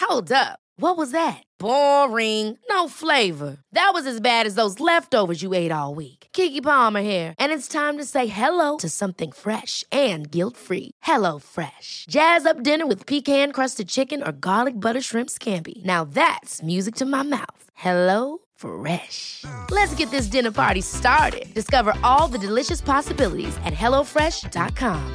Hold up. What was that? Boring. No flavor. That was as bad as those leftovers you ate all week. Keke Palmer here, and it's time to say hello to something fresh and guilt-free. Hello Fresh. Jazz up dinner with pecan-crusted chicken or garlic butter shrimp scampi. Now that's music to my mouth. Hello Fresh. Let's get this dinner party started. Discover all the delicious possibilities at hellofresh.com.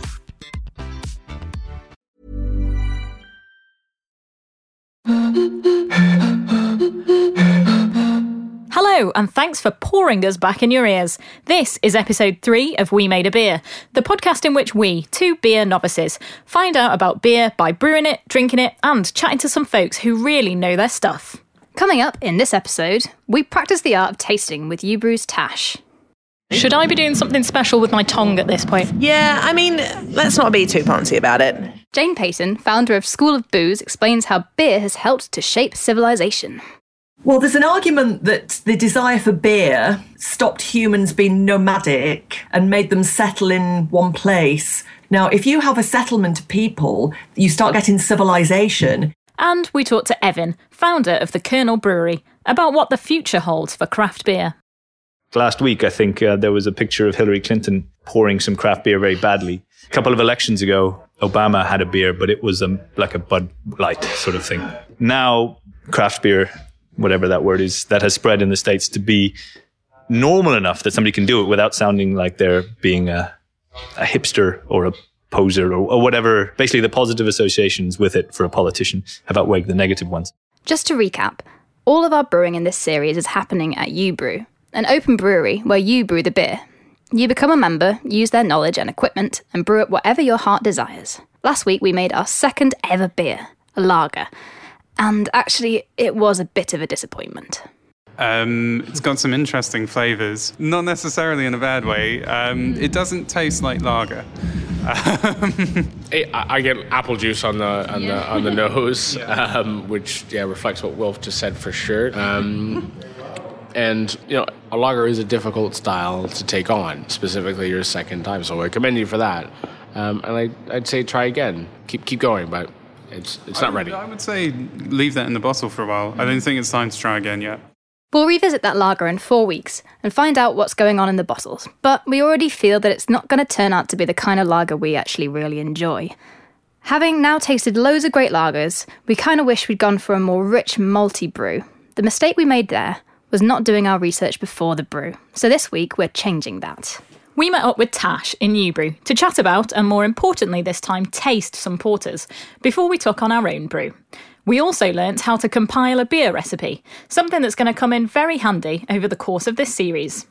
Hello, and thanks for pouring us back in your ears. This is episode 3 of We Made a Beer, the podcast in which we, two beer novices, find out about beer by brewing it, drinking it, and chatting to some folks who really know their stuff. Coming up in this episode, we practice the art of tasting with Ubrew's Tash. Should I be doing something special with my tongue at this point? Yeah, I mean, let's not be too poncy about it. Jane Payton, founder of School of Booze, explains how beer has helped to shape civilization. Well, there's an argument that the desire for beer stopped humans being nomadic and made them settle in one place. Now, if you have a settlement of people, you start getting civilization. And we talked to Evan, founder of the Colonel Brewery, about what the future holds for craft beer. Last week, I think there was a picture of Hillary Clinton pouring some craft beer very badly. A couple of elections ago, Obama had a beer, but it was like a Bud Light sort of thing. Now, craft beer, whatever that word is, that has spread in the States to be normal enough that somebody can do it without sounding like they're being a hipster or a poser or whatever. Basically, the positive associations with it for a politician have outweighed the negative ones. Just to recap, all of our brewing in this series is happening at Ubrew, an open brewery where you brew the beer. You become a member, use their knowledge and equipment, and brew it whatever your heart desires. Last week we made our second ever beer, a lager. And actually, it was a bit of a disappointment. It's got some interesting flavours, not necessarily in a bad way. It doesn't taste like lager. I get apple juice on the nose, which reflects what Wilf just said for sure. And a lager is a difficult style to take on, specifically your second time. So I commend you for that. And I'd say try again, keep going, but it's not ready. I would say leave that in the bottle for a while. I don't think it's time to try again yet. We'll revisit that lager in 4 weeks and find out what's going on in the bottles, but we already feel that it's not going to turn out to be the kind of lager we actually really enjoy. Having now tasted loads of great lagers, we kind of wish we'd gone for a more rich, malty brew. The mistake we made there was not doing our research before the brew, so this week we're changing that. We met up with Tash in Ubrew to chat about, and more importantly this time, taste some porters, before we took on our own brew. We also learnt how to compile a beer recipe, something that's going to come in very handy over the course of this series.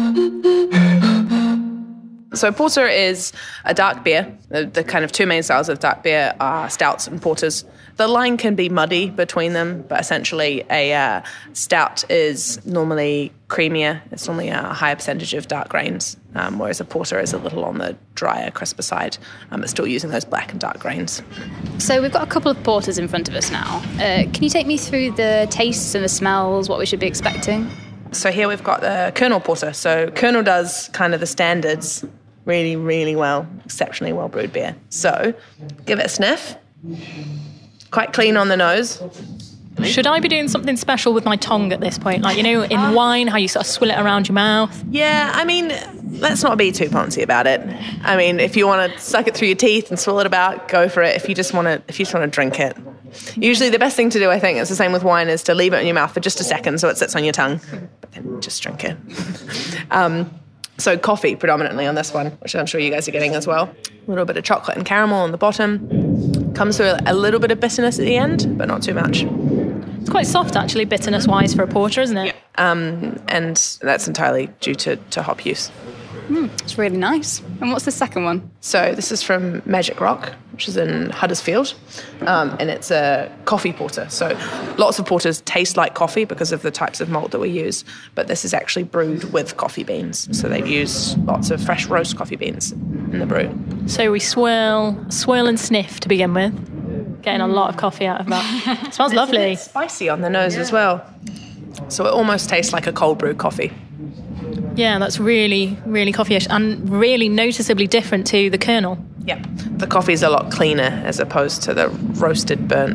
So porter is a dark beer. The kind of two main styles of dark beer are stouts and porters. The line can be muddy between them, but essentially a stout is normally creamier. It's normally a higher percentage of dark grains, whereas a porter is a little on the drier, crisper side, but still using those black and dark grains. So we've got a couple of porters in front of us now. Can you take me through the tastes and the smells, what we should be expecting? So here we've got the Colonel Porter. So Colonel does kind of the standards really, really well, exceptionally well brewed beer. So give it a sniff. Quite clean on the nose. Should I be doing something special with my tongue at this point? Like, in wine, how you sort of swill it around your mouth? Yeah, I mean, let's not be too poncy about it. I mean, if you want to suck it through your teeth and swill it about, go for it. If you just want to drink it. Usually the best thing to do, I think, it's the same with wine, is to leave it in your mouth for just a second so it sits on your tongue, but then just drink it. So coffee predominantly on this one, which I'm sure you guys are getting as well. A little bit of chocolate and caramel on the bottom. Comes through a little bit of bitterness at the end, but not too much. It's quite soft, actually, bitterness-wise for a porter, isn't it? Yeah. And that's entirely due to hop use. It's really nice. And what's the second one? So this is from Magic Rock, which is in Huddersfield, and it's a coffee porter. So lots of porters taste like coffee because of the types of malt that we use, but this is actually brewed with coffee beans. So they've used lots of fresh roast coffee beans in the brew. So we swirl and sniff to begin with. Getting a lot of coffee out of that. It smells lovely. It's spicy on the nose as well. So it almost tastes like a cold brew coffee. Yeah, that's really, really coffee-ish and really noticeably different to the Colonel. Yeah, the coffee's a lot cleaner as opposed to the roasted, burnt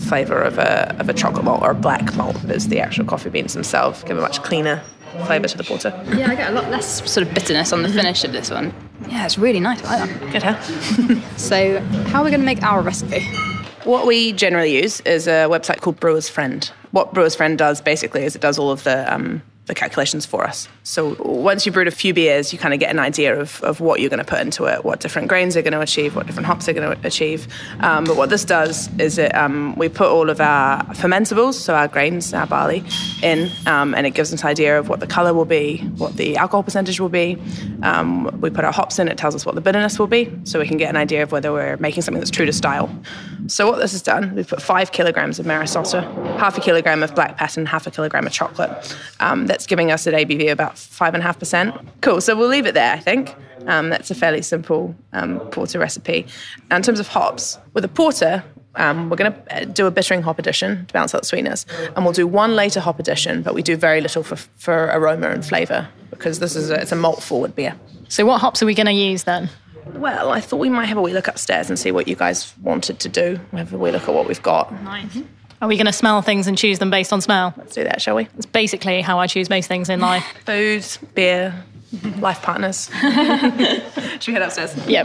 flavour of a chocolate malt or a black malt as the actual coffee beans themselves. Give a much cleaner flavour to the porter. Yeah, I get a lot less sort of bitterness on the finish of this one. Yeah, it's really nice. I like that. Good, huh? So how are we going to make our recipe? What we generally use is a website called Brewer's Friend. What Brewer's Friend does basically is it does all of the calculations for us. So once you've brewed a few beers, you kind of get an idea of what you're going to put into it, what different grains are going to achieve, what different hops are going to achieve. But what this does is we put all of our fermentables, so our grains, our barley, in, and it gives us an idea of what the colour will be, what the alcohol percentage will be. We put our hops in, it tells us what the bitterness will be, so we can get an idea of whether we're making something that's true to style. So what this has done, we've put 5 kilograms of Marisota, half a kilogram of black patent, half a kilogram of chocolate. That's giving us an ABV of about 5.5%. Cool, so we'll leave it there, I think. That's a fairly simple porter recipe. Now, in terms of hops, with a porter, we're going to do a bittering hop addition to balance out the sweetness. And we'll do 1 later hop addition, but we do very little for aroma and flavour because it's a malt-forward beer. So what hops are we going to use then? Well, I thought we might have a wee look upstairs and see what you guys wanted to do. Have a wee look at what we've got. Nice. Are we going to smell things and choose them based on smell? Let's do that, shall we? It's basically how I choose most things in life. Food, beer, life partners. Should we head upstairs? Yep.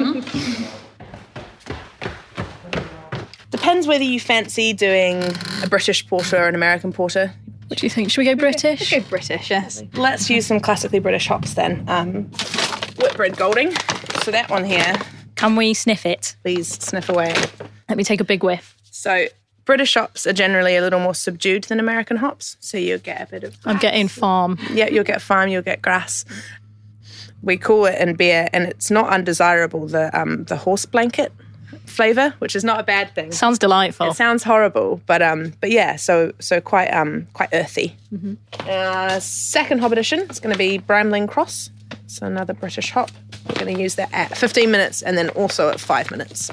Depends whether you fancy doing a British porter or an American porter. What do you think? Should we go British? Go British, yes. Let's use some classically British hops then. Whitbread Golding. So that one here. Can we sniff it? Please sniff away. Let me take a big whiff. So British hops are generally a little more subdued than American hops. So you'll get a bit of grass. I'm getting farm. Yeah, you'll get farm, you'll get grass. We call it in beer, and it's not undesirable, the horse blanket flavour, which is not a bad thing. Sounds delightful. It sounds horrible, but yeah, so quite earthy. Mm-hmm. Second hop addition is going to be Bramling Cross. It's another British hop. We're going to use that at 15 minutes and then also at 5 minutes.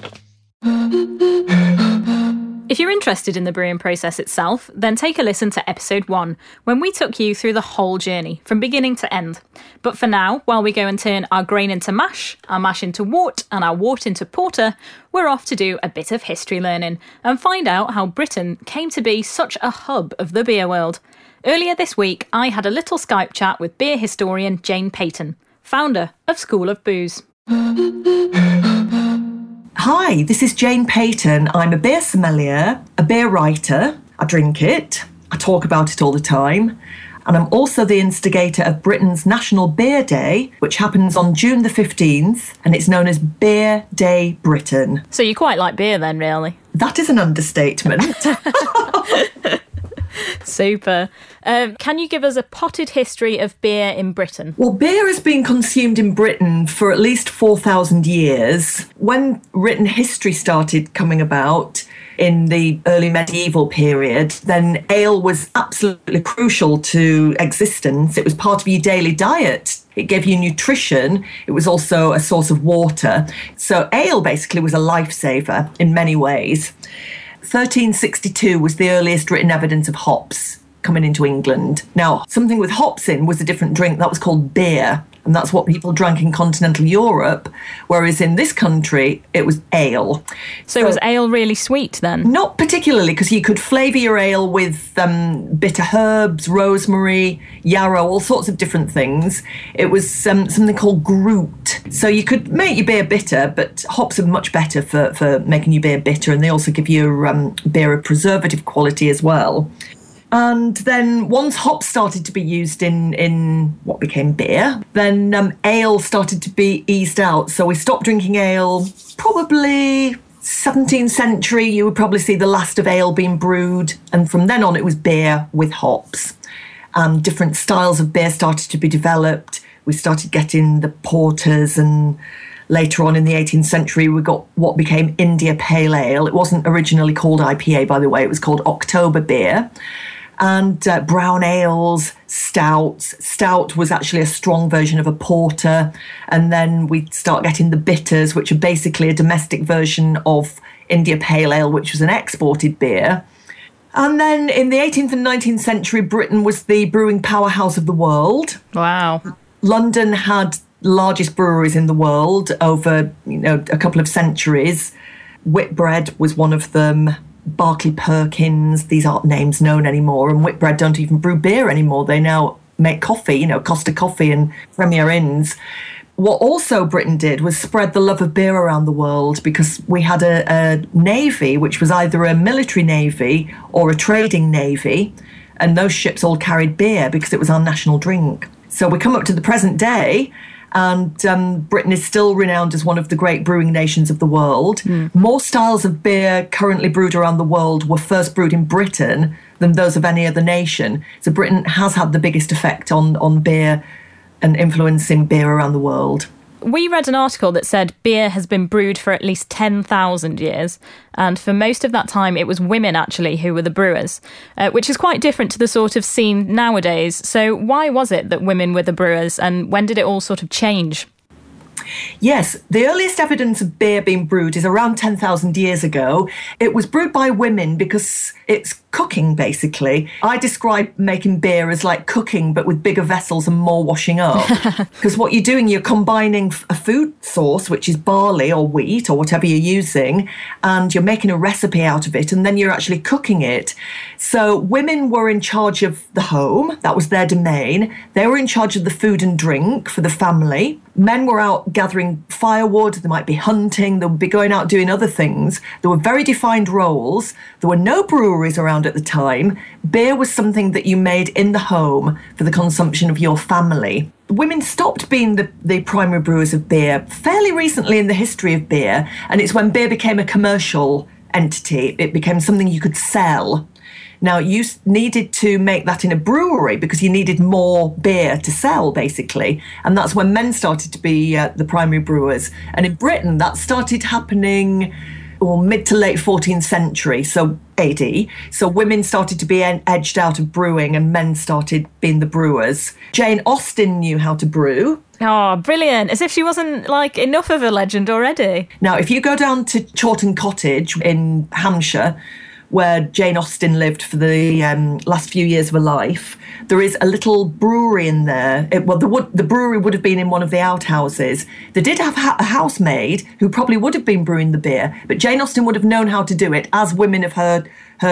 If you're interested in the brewing process itself, then take a listen to episode 1, when we took you through the whole journey, from beginning to end. But for now, while we go and turn our grain into mash, our mash into wort, and our wort into porter, we're off to do a bit of history learning and find out how Britain came to be such a hub of the beer world. Earlier this week, I had a little Skype chat with beer historian Jane Peyton, founder of School of Booze. Hi, this is Jane Peyton. I'm a beer sommelier, a beer writer. I drink it. I talk about it all the time. And I'm also the instigator of Britain's National Beer Day, which happens on June the 15th, and it's known as Beer Day Britain. So you quite like beer then, really? That is an understatement. Super. Can you give us a potted history of beer in Britain? Well, beer has been consumed in Britain for at least 4,000 years. When written history started coming about in the early medieval period, then ale was absolutely crucial to existence. It was part of your daily diet. It gave you nutrition. It was also a source of water. So ale basically was a lifesaver in many ways. 1362 was the earliest written evidence of hops coming into England. Now, something with hops in was a different drink. That was called beer. And that's what people drank in continental Europe, whereas in this country, it was ale. So was ale really sweet then? Not particularly, because you could flavour your ale with bitter herbs, rosemary, yarrow, all sorts of different things. It was something called Groot. So you could make your beer bitter, but hops are much better for making your beer bitter, and they also give your beer a preservative quality as well. And then once hops started to be used in what became beer, then ale started to be eased out. So we stopped drinking ale probably 17th century. You would probably see the last of ale being brewed. And from then on, it was beer with hops. Different styles of beer started to be developed. We started getting the porters, and later on in the 18th century, we got what became India Pale Ale. It wasn't originally called IPA, by the way. It was called October Beer. And brown ales, stouts. Stout was actually a strong version of a porter. And then we start getting the bitters, which are basically a domestic version of India Pale Ale, which was an exported beer. And then in the 18th and 19th century, Britain was the brewing powerhouse of the world. Wow. London had the largest breweries in the world over, a couple of centuries. Whitbread was one of them. Barclay Perkins, these aren't names known anymore, and Whitbread don't even brew beer anymore. They now make coffee, Costa Coffee and Premier Inns. What also Britain did was spread the love of beer around the world, because we had a navy, which was either a military navy or a trading navy, and those ships all carried beer because it was our national drink. So we come up to the present day, and Britain is still renowned as one of the great brewing nations of the world. More styles of beer currently brewed around the world were first brewed in Britain than those of any other nation. So Britain has had the biggest effect on beer and influencing beer around the world. We read an article that said beer has been brewed for at least 10,000 years, and for most of that time it was women actually who were the brewers, which is quite different to the sort of scene nowadays. So why was it that women were the brewers, and when did it all sort of change? Yes, the earliest evidence of beer being brewed is around 10,000 years ago. It was brewed by women because it's cooking, basically. I describe making beer as like cooking, but with bigger vessels and more washing up. Because what you're doing, you're combining a food source, which is barley or wheat or whatever you're using, and you're making a recipe out of it, and then you're actually cooking it. So women were in charge of the home. That was their domain. They were in charge of the food and drink for the family. Men were out gathering firewood, they might be hunting, they would be going out doing other things. There were very defined roles. There were no breweries around at the time. Beer was something that you made in the home for the consumption of your family. Women stopped being the primary brewers of beer fairly recently in the history of beer, and it's when beer became a commercial entity. It became something you could sell. Now, you needed to make that in a brewery because you needed more beer to sell, basically. And that's when men started to be the primary brewers. And in Britain, that started happening mid to late 14th century, so AD. So women started to be edged out of brewing and men started being the brewers. Jane Austen knew how to brew. Oh, brilliant. As if she wasn't, enough of a legend already. Now, if you go down to Chawton Cottage in Hampshire, where Jane Austen lived for the last few years of her life, there is a little brewery in there. The brewery would have been in one of the outhouses. They did have a housemaid who probably would have been brewing the beer, but Jane Austen would have known how to do it, as women of her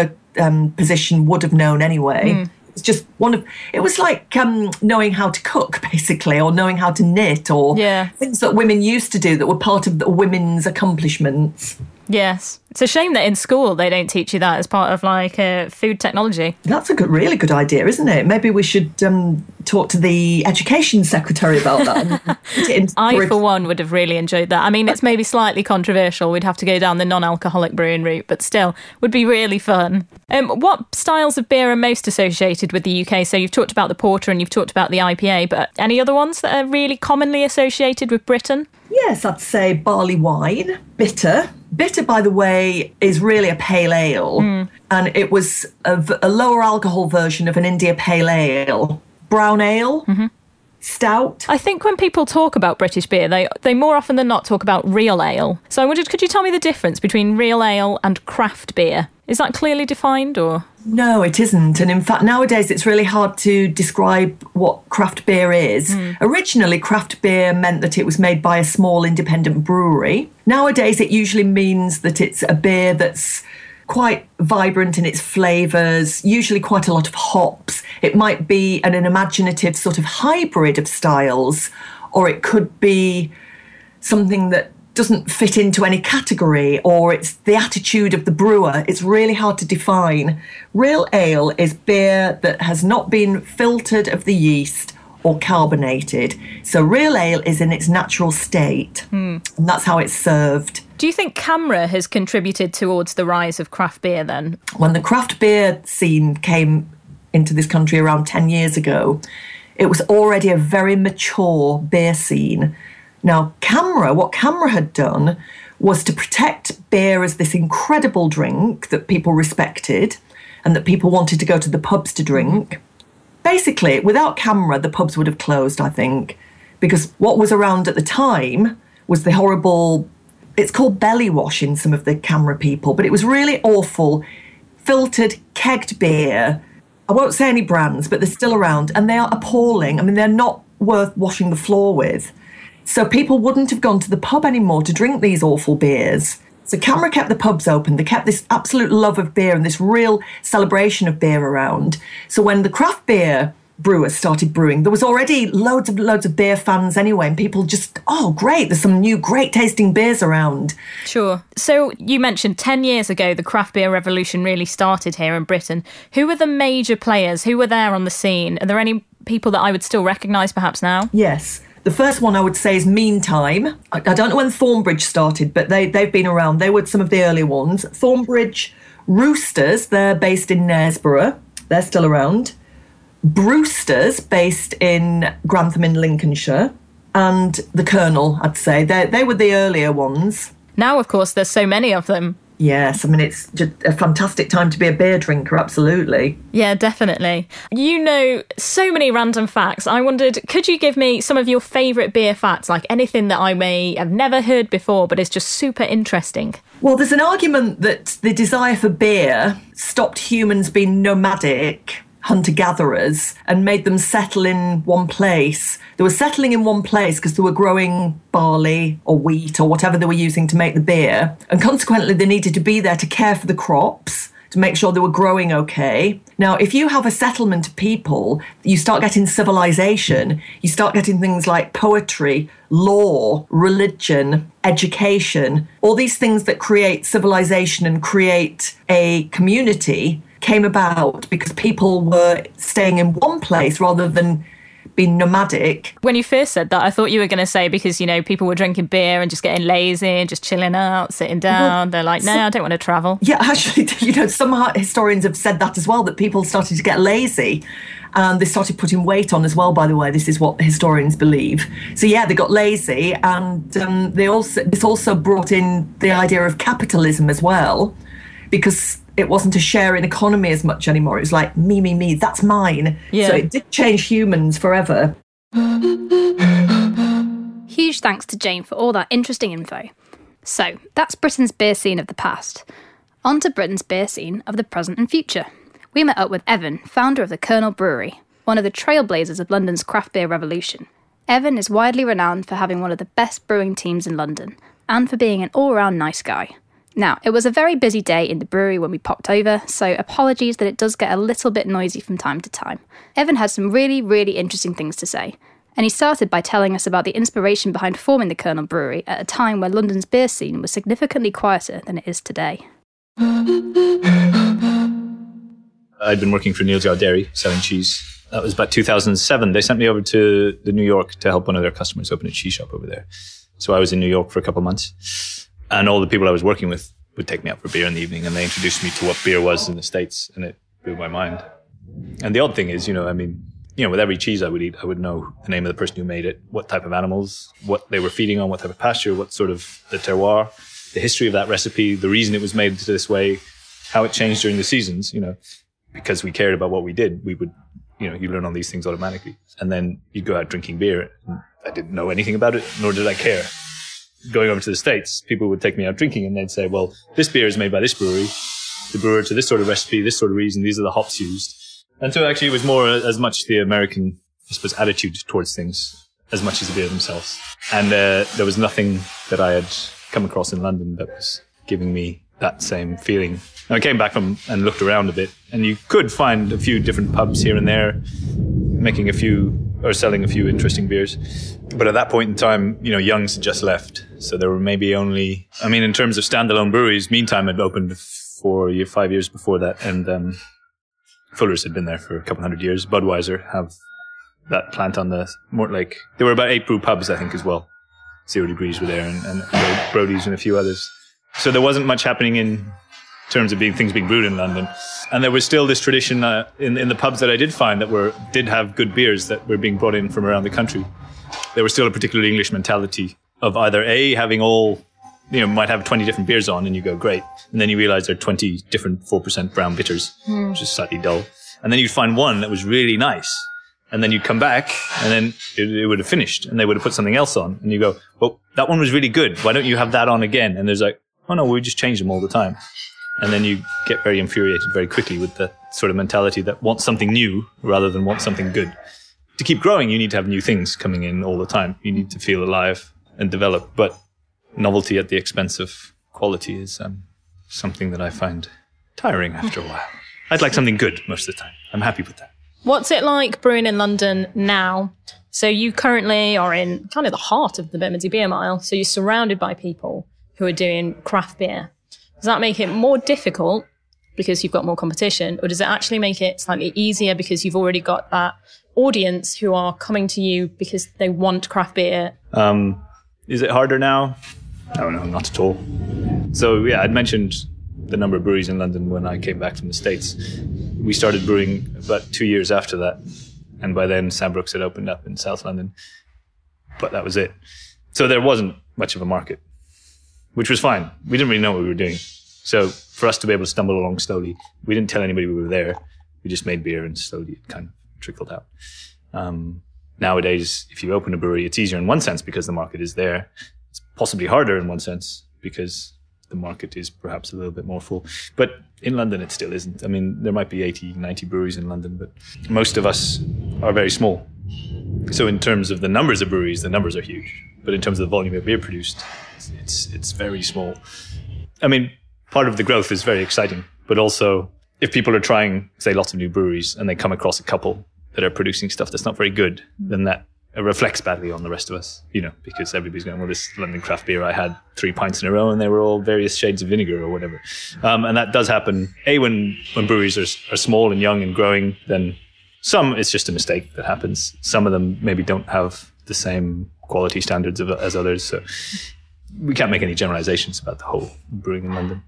position would have known anyway. It's just it was like knowing how to cook, basically, or knowing how to knit, or things that women used to do that were part of the women's accomplishments. Yes. It's a shame that in school they don't teach you that as part of food technology. That's a really good idea, isn't it? Maybe we should talk to the education secretary about that. I, for one, would have really enjoyed that. I mean, it's maybe slightly controversial. We'd have to go down the non-alcoholic brewing route, but still, would be really fun. What styles of beer are most associated with the UK? So you've talked about the porter and you've talked about the IPA, but any other ones that are really commonly associated with Britain? Yes, I'd say barley wine, bitter. Bitter, by the way, is really a pale ale, and it was a lower alcohol version of an India pale ale. Brown ale, stout. I think when people talk about British beer, they more often than not talk about real ale. So I wondered, could you tell me the difference between real ale and craft beer? Is that clearly defined, or...? No, it isn't. And in fact, nowadays it's really hard to describe what craft beer is. Originally, craft beer meant that it was made by a small independent brewery. Nowadays, it usually means that it's a beer that's quite vibrant in its flavours, usually quite a lot of hops. It might be an imaginative sort of hybrid of styles, or it could be something that doesn't fit into any category, or it's the attitude of the brewer. It's really hard to define. Real ale is beer that has not been filtered of the yeast or carbonated. So real ale is in its natural state, and that's how it's served. Do you think CAMRA has contributed towards the rise of craft beer then? When the craft beer scene came into this country around 10 years ago, it was already a very mature beer scene. Now, what CAMRA had done was to protect beer as this incredible drink that people respected and that people wanted to go to the pubs to drink. Basically, without CAMRA, the pubs would have closed, I think, because what was around at the time was the horrible, it's called belly wash in some of the CAMRA people, but it was really awful, filtered, kegged beer. I won't say any brands, but they're still around, and they are appalling. I mean, they're not worth washing the floor with. So people wouldn't have gone to the pub anymore to drink these awful beers. So CAMRA kept the pubs open. They kept this absolute love of beer and this real celebration of beer around. So when the craft beer brewers started brewing, there was already loads of beer fans anyway, and people just, oh, great, there's some new great tasting beers around. Sure. So you mentioned 10 years ago, the craft beer revolution really started here in Britain. Who were the major players? Who were there on the scene? Are there any people that I would still recognise perhaps now? Yes. The first one I would say is Meantime. I don't know when Thornbridge started, but they've been around. They were some of the early ones. Thornbridge Roosters, they're based in Knaresborough. They're still around. Brewsters, based in Grantham in Lincolnshire. And the Colonel, I'd say. They were the earlier ones. Now, of course, there's so many of them. Yes, I mean, it's just a fantastic time to be a beer drinker, absolutely. Yeah, definitely. You know so many random facts. I wondered, could you give me some of your favourite beer facts, like anything that I may have never heard before, but is just super interesting? Well, there's an argument that the desire for beer stopped humans being nomadic hunter-gatherers and made them settle in one place. They were settling in one place because they were growing barley or wheat or whatever they were using to make the beer. And consequently, they needed to be there to care for the crops, to make sure they were growing okay. Now, if you have a settlement of people, you start getting civilization, you start getting things like poetry, law, religion, education, all these things that create civilization and create a community came about because people were staying in one place rather than being nomadic. When you first said that, I thought you were going to say because, you know, people were drinking beer and just getting lazy and just chilling out, sitting down. Well, they're like, no, I don't want to travel. Yeah, actually, you know, some historians have said that as well, that people started to get lazy and they started putting weight on as well, by the way. This is what historians believe. So, yeah, they got lazy and this also brought in the idea of capitalism as well, because it wasn't a sharing economy as much anymore. It was like, me, that's mine. Yeah. So it did change humans forever. Huge thanks to Jane for all that interesting info. So, that's Britain's beer scene of the past. On to Britain's beer scene of the present and future. We met up with Evan, founder of the Colonel Brewery, one of the trailblazers of London's craft beer revolution. Evan is widely renowned for having one of the best brewing teams in London, and for being an all-round nice guy. Now, it was a very busy day in the brewery when we popped over, so apologies that it does get a little bit noisy from time to time. Evan had some really, really interesting things to say, and he started by telling us about the inspiration behind forming the Colonel Brewery at a time where London's beer scene was significantly quieter than it is today. I'd been working for Neal's Yard Dairy, selling cheese. That was about 2007. They sent me over to New York to help one of their customers open a cheese shop over there. So I was in New York for a couple of months. And all the people I was working with would take me out for beer in the evening, and they introduced me to what beer was in the States, and it blew my mind. And the odd thing is, with every cheese I would eat, I would know the name of the person who made it, what type of animals, what they were feeding on, what type of pasture, what sort of the terroir, the history of that recipe, the reason it was made this way, how it changed during the seasons, because we cared about what we did, we would, you learn all these things automatically. And then you'd go out drinking beer, and I didn't know anything about it, nor did I care. Going over to the States, people would take me out drinking and they'd say, well, this beer is made by this brewery, the brewer to this sort of recipe, this sort of reason, these are the hops used. And so actually it was more as much the American, I suppose, attitude towards things as much as the beer themselves. And there was nothing that I had come across in London that was giving me that same feeling. And I came back and looked around a bit, and you could find a few different pubs here and there making a few or selling a few interesting beers. But at that point in time, Young's had just left. So there were maybe only, in terms of standalone breweries, Meantime had opened 5 years before that. And Fuller's had been there for a couple hundred years. Budweiser have that plant on the Mortlake. There were about 8 brew pubs, I think, as well. 0 Degrees were there and Brody's and a few others. So there wasn't much happening in terms of things being brewed in London. And there was still this tradition in the pubs that I did find that did have good beers that were being brought in from around the country. There was still a particularly English mentality of either having all, might have 20 different beers on and you go, great. And then you realize there are 20 different 4% brown bitters, which is slightly dull. And then you'd find one that was really nice. And then you'd come back and then it would have finished and they would have put something else on. And you go, well, that one was really good. Why don't you have that on again? And there's like, oh no, we just change them all the time. And then you get very infuriated very quickly with the sort of mentality that wants something new rather than wants something good. To keep growing, you need to have new things coming in all the time. You need to feel alive and develop, but novelty at the expense of quality is something that I find tiring after a while. I'd like something good most of the time. I'm happy with that. What's it like brewing in London now? So you currently are in kind of the heart of the Bermondsey Beer Mile. So you're surrounded by people who are doing craft beer. Does that make it more difficult because you've got more competition? Or does it actually make it slightly easier because you've already got that audience who are coming to you because they want craft beer? Is it harder now? No, not at all. So yeah, I'd mentioned the number of breweries in London when I came back from the States. We started brewing about 2 years after that. And by then, Sandbrooks had opened up in South London. But that was it. So there wasn't much of a market, which was fine. We didn't really know what we were doing. So for us to be able to stumble along slowly, we didn't tell anybody we were there. We just made beer and slowly it kind of trickled out. Nowadays, if you open a brewery, it's easier in one sense because the market is there. It's possibly harder in one sense because the market is perhaps a little bit more full. But in London, it still isn't. I mean, there might be 80, 90 breweries in London, but most of us are very small. So in terms of the numbers of breweries, the numbers are huge. But in terms of the volume of beer produced, it's very small. I mean, part of the growth is very exciting, but also if people are trying, say, lots of new breweries and they come across a couple that are producing stuff that's not very good, then that reflects badly on the rest of us, because everybody's going, well, this London craft beer, I had 3 pints in a row and they were all various shades of vinegar or whatever. And that does happen. When breweries are small and young and growing, then some, it's just a mistake that happens. Some of them maybe don't have the same quality standards as others. So we can't make any generalizations about the whole brewing in London.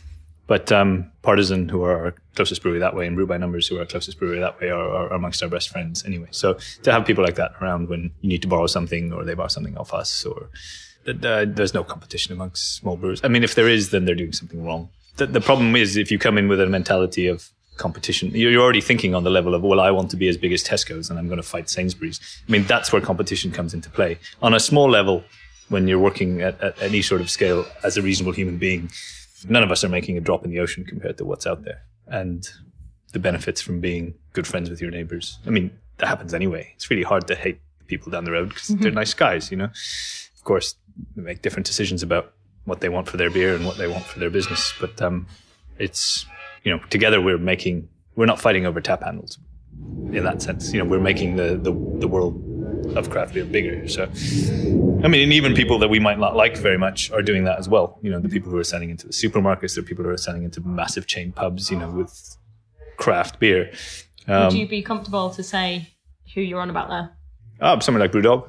But Partisan, who are our closest brewery that way, and Brew by Numbers, who are our closest brewery that way, are amongst our best friends anyway. So to have people like that around when you need to borrow something or they borrow something off us, or there's no competition amongst small brewers. I mean, if there is, then they're doing something wrong. The problem is if you come in with a mentality of competition, you're already thinking on the level of, well, I want to be as big as Tesco's and I'm going to fight Sainsbury's. I mean, that's where competition comes into play. On a small level, when you're working at any sort of scale as a reasonable human being, none of us are making a drop in the ocean compared to what's out there. And the benefits from being good friends with your neighbors. I mean, that happens anyway. It's really hard to hate people down the road because they're nice guys, Of course, they make different decisions about what they want for their beer and what they want for their business. But it's, together we're not fighting over tap handles in that sense. We're making the world of craft beer bigger. So, I mean, and even people that we might not like very much are doing that as well. The people who are selling into the supermarkets, the people who are selling into massive chain pubs, with craft beer. Would you be comfortable to say who you're on about there? Someone like Brewdog.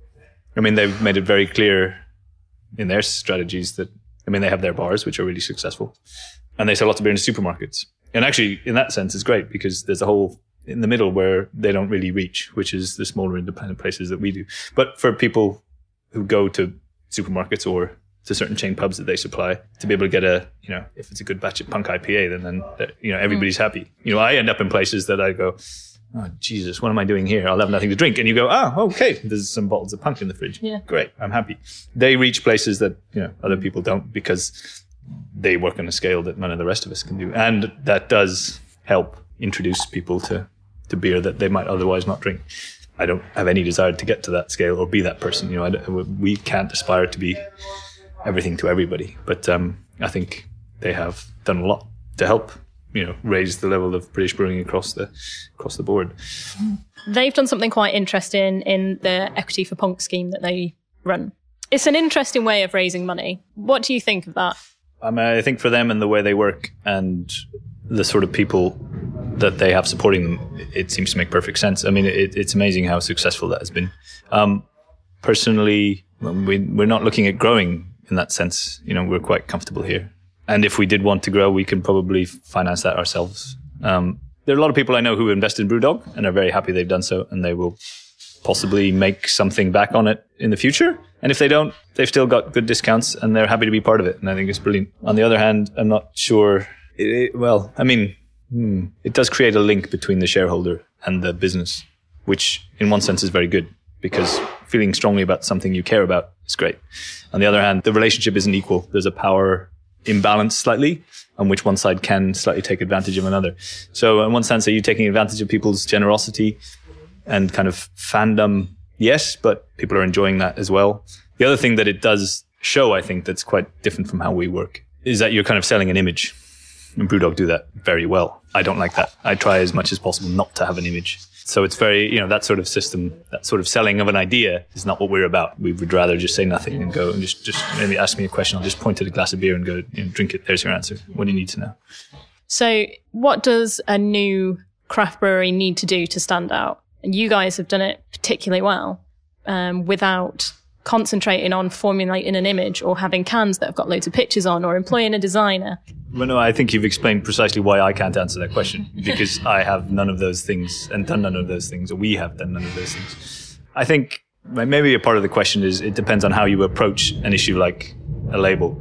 I mean, they've made it very clear in their strategies that, they have their bars, which are really successful, and they sell lots of beer in supermarkets. And actually, in that sense, it's great because there's a whole in the middle where they don't really reach, which is the smaller independent places that we do. But for people who go to supermarkets or to certain chain pubs that they supply, to be able to get if it's a good batch of Punk IPA, then everybody's happy. I end up in places that I go, oh, Jesus, what am I doing here? I'll have nothing to drink. And you go, okay, there's some bottles of Punk in the fridge. Yeah. Great, I'm happy. They reach places that, other people don't because they work on a scale that none of the rest of us can do. And that does help introduce people to beer that they might otherwise not drink. I don't have any desire to get to that scale or be that person. We can't aspire to be everything to everybody. But I think they have done a lot to help, raise the level of British brewing across the board. They've done something quite interesting in the Equity for Punk scheme that they run. It's an interesting way of raising money. What do you think of that? I think for them and the way they work and the sort of people that they have supporting them, it seems to make perfect sense. I mean, it's amazing how successful that has been. Personally, we're not looking at growing in that sense. We're quite comfortable here. And if we did want to grow, we can probably finance that ourselves. There are a lot of people I know who invest in Brewdog and are very happy they've done so, and they will possibly make something back on it in the future. And if they don't, they've still got good discounts and they're happy to be part of it. And I think it's brilliant. On the other hand, I'm not sure. It does create a link between the shareholder and the business, which in one sense is very good because feeling strongly about something you care about is great. On the other hand, the relationship isn't equal. There's a power imbalance slightly on which one side can slightly take advantage of another. So in one sense, are you taking advantage of people's generosity and kind of fandom? Yes, but people are enjoying that as well. The other thing that it does show, I think, that's quite different from how we work, is that you're kind of selling an image. And BrewDog do that very well. I don't like that. I try as much as possible not to have an image. So it's very, that sort of system, that sort of selling of an idea is not what we're about. We would rather just say nothing and go and just maybe ask me a question. I'll just point at a glass of beer and go, drink it. There's your answer. What do you need to know? So what does a new craft brewery need to do to stand out? And you guys have done it particularly well without concentrating on formulating an image or having cans that have got loads of pictures on or employing a designer. Well, no, I think you've explained precisely why I can't answer that question, because I have none of those things and done none of those things, or we have done none of those things. I think maybe a part of the question is it depends on how you approach an issue like a label.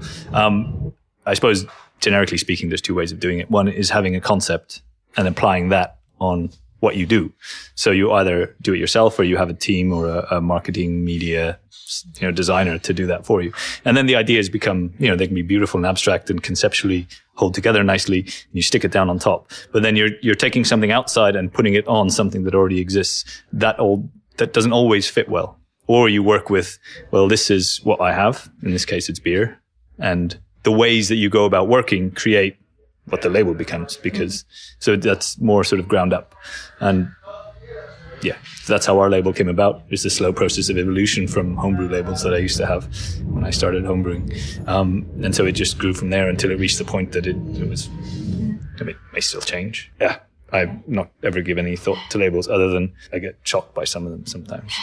I suppose, generically speaking, there's two ways of doing it. One is having a concept and applying that on what you do. So you either do it yourself or you have a team or a marketing media designer to do that for you. And then the ideas become, they can be beautiful and abstract and conceptually hold together nicely, and you stick it down on top. But then you're taking something outside and putting it on something that already exists. That doesn't always fit well. Or you work with, well, this is what I have. In this case, it's beer. And the ways that you go about working create what the label becomes, so that's more sort of ground up. And yeah, that's how our label came about. It's the slow process of evolution from homebrew labels that I used to have when I started homebrewing. And so it just grew from there until it reached the point that it may still change. Yeah, I've not ever given any thought to labels other than I get shocked by some of them sometimes.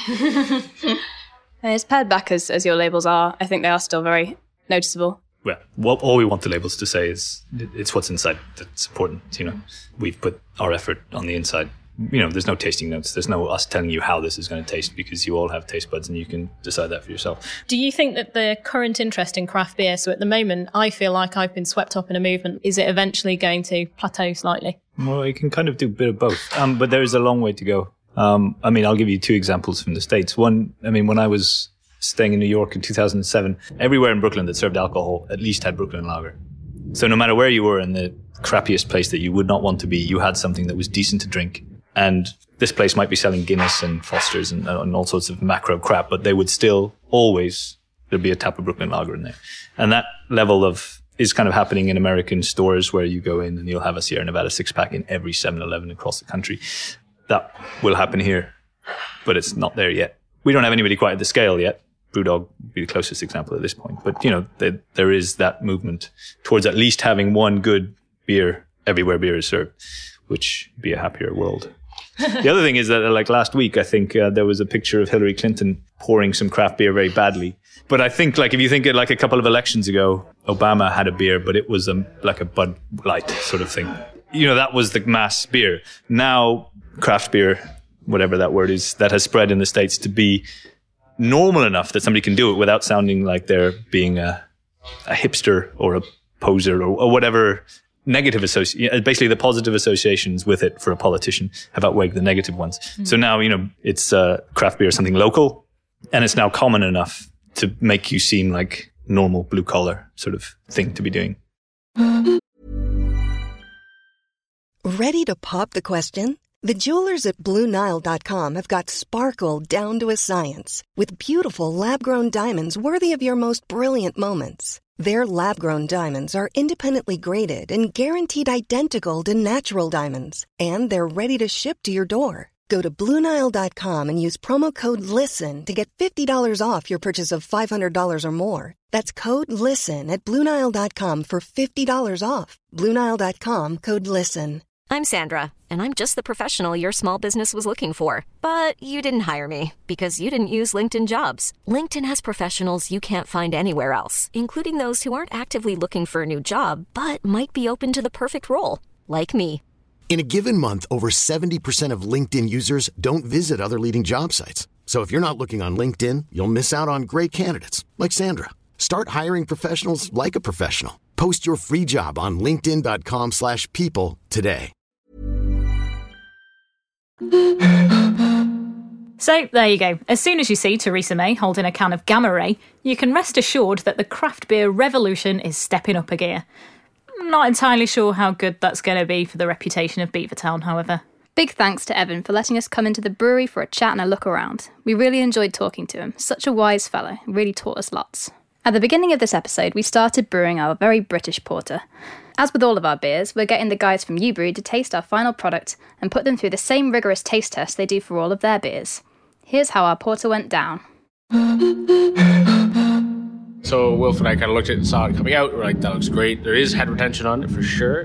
As pared back as your labels are, I think they are still very noticeable. Well, all we want the labels to say is it's what's inside that's important. We've put our effort on the inside. There's no tasting notes. There's no us telling you how this is going to taste, because you all have taste buds and you can decide that for yourself. Do you think that the current interest in craft beer, so at the moment, I feel like I've been swept up in a movement, is it eventually going to plateau slightly? Well, you can kind of do a bit of both, but there's a long way to go. I'll give you two examples from the States. One, when I was staying in New York in 2007, everywhere in Brooklyn that served alcohol at least had Brooklyn Lager. So no matter where you were in the crappiest place that you would not want to be, you had something that was decent to drink. And this place might be selling Guinness and Foster's and all sorts of macro crap, but they would still there'd be a tap of Brooklyn Lager in there. And that level is kind of happening in American stores where you go in and you'll have a Sierra Nevada 6-pack in every 7-Eleven across the country. That will happen here, but it's not there yet. We don't have anybody quite at the scale yet. BrewDog would be the closest example at this point. But, there is that movement towards at least having one good beer everywhere beer is served, which would be a happier world. The other thing is that, like last week, I think there was a picture of Hillary Clinton pouring some craft beer very badly. But I think, if you think it like a couple of elections ago, Obama had a beer, but it was like a Bud Light sort of thing. That was the mass beer. Now, craft beer, whatever that word is, that has spread in the States to be normal enough that somebody can do it without sounding like they're being a hipster or a poser or whatever negative basically the positive associations with it for a politician have outweighed the negative ones. Mm-hmm. So now, it's craft beer is something local, and it's now common enough to make you seem like normal blue collar sort of thing to be doing. Ready to pop the question? The jewelers at BlueNile.com have got sparkle down to a science with beautiful lab-grown diamonds worthy of your most brilliant moments. Their lab-grown diamonds are independently graded and guaranteed identical to natural diamonds, and they're ready to ship to your door. Go to BlueNile.com and use promo code LISTEN to get $50 off your purchase of $500 or more. That's code LISTEN at BlueNile.com for $50 off. BlueNile.com, code LISTEN. I'm Sandra, and I'm just the professional your small business was looking for. But you didn't hire me because you didn't use LinkedIn Jobs. LinkedIn has professionals you can't find anywhere else, including those who aren't actively looking for a new job, but might be open to the perfect role, like me. In a given month, over 70% of LinkedIn users don't visit other leading job sites. So if you're not looking on LinkedIn, you'll miss out on great candidates like Sandra. Start hiring professionals like a professional. Post your free job on linkedin.com/people today. So there you go. As soon as you see Theresa May holding a can of Gamma Ray, you can rest assured that the craft beer revolution is stepping up a gear. I'm not entirely sure how good that's going to be for the reputation of Beavertown, however. Big thanks to Evan for letting us come into the brewery for a chat and a look around. We really enjoyed talking to him. Such a wise fellow, really taught us lots. At the beginning of this episode, we started brewing our very British porter. As with all of our beers, we're getting the guys from Ubrew to taste our final product and put them through the same rigorous taste test they do for all of their beers. Here's how our porter went down. So Wilf and I kind of looked at it and saw it coming out. We're like, that looks great. There is head retention on it for sure.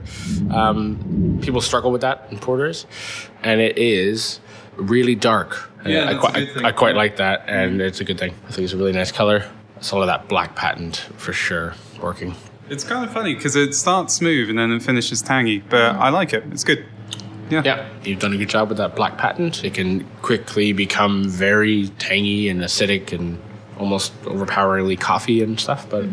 People struggle with that in porters. And it is really dark. Yeah, I quite like that, and it's a good thing. I think it's a really nice color. Some of that black patent for sure working. It's kind of funny because it starts smooth and then it finishes tangy, but I like it. It's good. Yeah, you've done a good job with that black patent. It can quickly become very tangy and acidic and almost overpoweringly coffee and stuff, but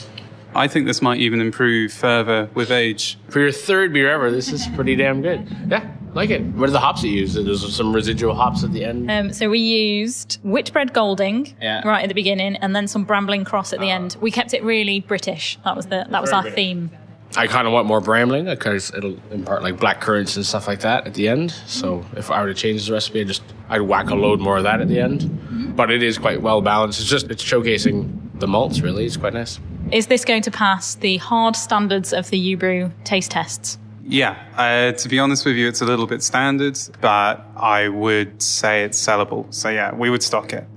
I think this might even improve further with age. For your third beer ever, this is pretty damn good. Yeah, like it. What are the hops you used? There's some residual hops at the end. So we used Whitbread Golding right at the beginning, and then some Brambling Cross at the end. We kept it really British. That was our theme. I kind of want more Brambling because it'll impart like black currants and stuff like that at the end. So if I were to change the recipe, I'd whack a load more of that at the end. But it is quite well balanced. It's showcasing the malts, really. It's quite nice. Is this going to pass the hard standards of the Ubrew taste tests? Yeah, to be honest with you, it's a little bit standard, but I would say it's sellable. So yeah, we would stock it.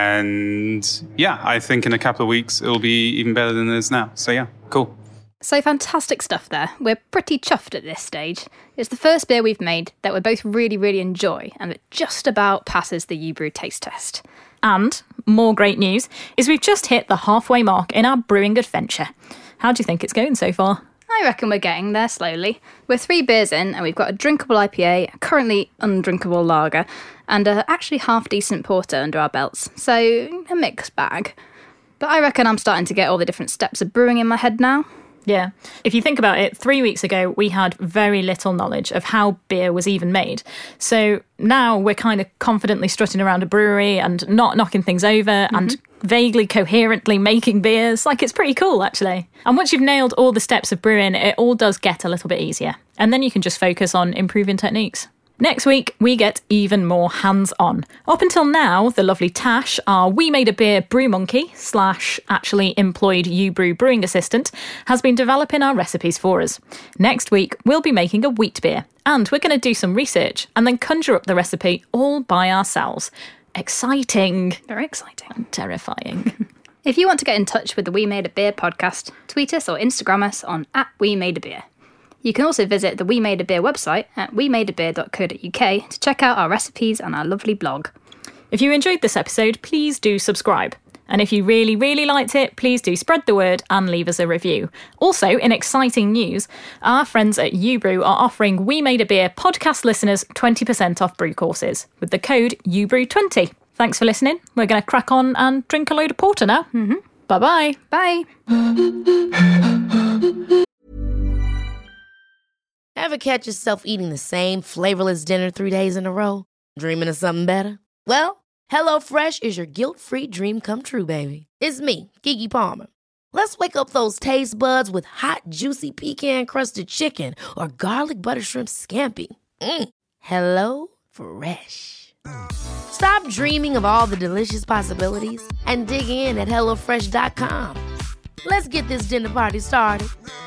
And yeah, I think in a couple of weeks, it'll be even better than it is now. So yeah, cool. So fantastic stuff there. We're pretty chuffed at this stage. It's the first beer we've made that we both really, really enjoy, and it just about passes the Ubrew taste test. And, more great news, is we've just hit the halfway mark in our brewing adventure. How do you think it's going so far? I reckon we're getting there slowly. We're 3 beers in, and we've got a drinkable IPA, a currently undrinkable lager, and a actually half-decent porter under our belts. So, a mixed bag. But I reckon I'm starting to get all the different steps of brewing in my head now. Yeah. If you think about it, 3 weeks ago, we had very little knowledge of how beer was even made. So now we're kind of confidently strutting around a brewery and not knocking things over and vaguely coherently making beers. Like, it's pretty cool, actually. And once you've nailed all the steps of brewing, it all does get a little bit easier. And then you can just focus on improving techniques. Next week, we get even more hands-on. Up until now, the lovely Tash, our We Made a Beer brew monkey / actually employed Ubrew brewing assistant, has been developing our recipes for us. Next week, we'll be making a wheat beer, and we're going to do some research and then conjure up the recipe all by ourselves. Exciting. Very exciting. And terrifying. If you want to get in touch with the We Made a Beer podcast, tweet us or Instagram us on @WeMadeABeer. You can also visit the We Made a Beer website at wemadeabeer.co.uk to check out our recipes and our lovely blog. If you enjoyed this episode, please do subscribe. And if you really, really liked it, please do spread the word and leave us a review. Also, in exciting news, our friends at Ubrew are offering We Made a Beer podcast listeners 20% off brew courses with the code UBREW20. Thanks for listening. We're going to crack on and drink a load of porter now. Bye-bye. Bye. Ever catch yourself eating the same flavorless dinner 3 days in a row? Dreaming of something better? Well, HelloFresh is your guilt-free dream come true, baby. It's me, Keke Palmer. Let's wake up those taste buds with hot, juicy pecan-crusted chicken or garlic butter shrimp scampi. HelloFresh. Stop dreaming of all the delicious possibilities and dig in at HelloFresh.com. Let's get this dinner party started.